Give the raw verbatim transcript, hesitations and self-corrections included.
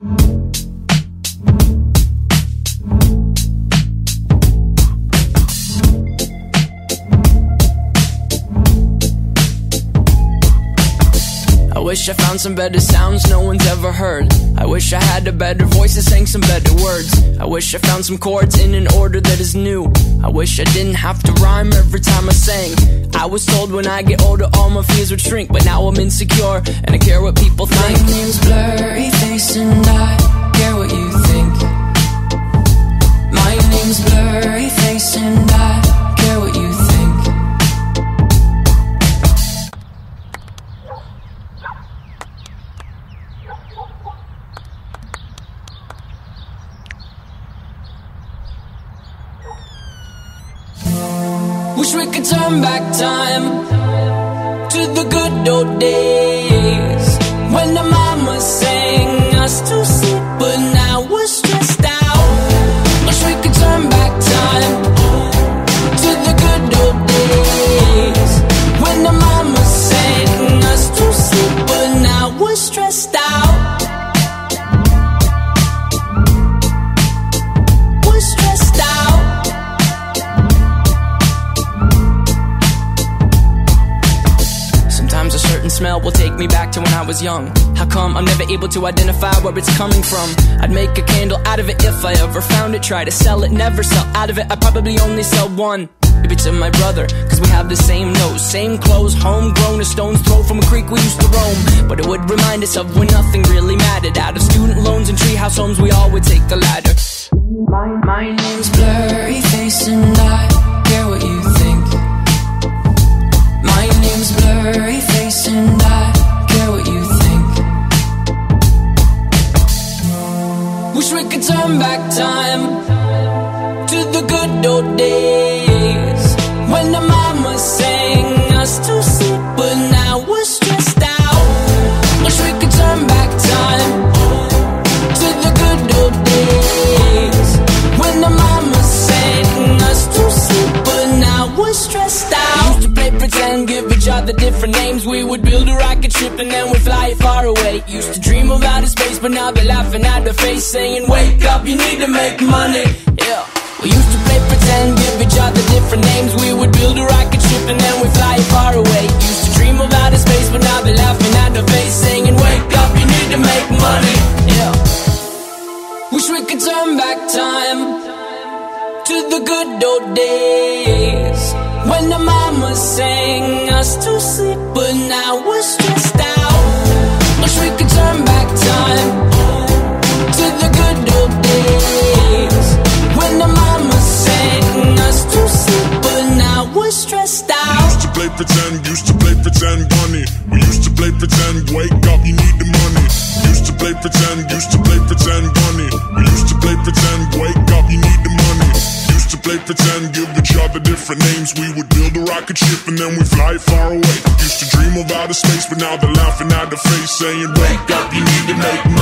I wish I found some better sounds no one's ever heard. I wish I had a better voice that sang some better words. I wish I found some chords in an order that is new. I wish I didn't have to rhyme every time I sang. I was told when I get older all my fears would shrink, but now I'm insecure and I care what people think. My name's Blurryface and I care what you think. My name's Blurryface and I care what you think. Wish we could turn back time to the good old days when the mama sang us to sleep, but now we're stressed out. Wish we could turn back time to the good old days when the mama sang us to sleep, but now we're stressed out. We're stressed out. Sometimes a certain smell will take me back to when I was young. How come I'm never able to identify where it's coming from? I'd make a candle out of it if I ever found it. Try to sell it, never sell out of it. I'd probably only sell one. Maybe to my brother, cause we have the same nose, same clothes, homegrown, a stone's throw from a creek we used to roam. But it would remind us of when nothing really mattered. Out of student loans and treehouse homes, we all would take the ladder. My, my name's Blurryface and I care what you think. My name's Blurryface and I care what you think. Wish we could turn back time to the good old days when the mama sang us to sleep, but now we're stressed out. Wish we could turn back time to the good old days when the mama sang us to sleep, but now we're stressed out. Used to play pretend, give each other different names. We would build a rocket ship and then we'd fly it far away. Used to dream of outer space, but now they're laughing at the face, saying wake up, you need to make money. Yeah. We used to play pretend, give each other different names. We would build a rocket ship and then we'd fly it far away. Used to dream of outer space, but now they're laughing at the face, saying wake up, you need to make money. Yeah. Wish we could turn back time to the good old days when the mama sang us to sleep, but now we're stressed out. Wish we could turn back time to the good old days when the mama sang us to sleep, but now we're stressed out. We used to play pretend, used to play pretend, bunny. We used to play pretend, wake up, you need the money. Used to play pretend, used to play pretend, bunny. We used to play pretend, wake up, you need the money. Used to play pretend, give each other different names. We would build a rocket ship and then we'd fly far away. Used to dream of outer space, but now they're laughing at the face, saying wake up, you need to make money.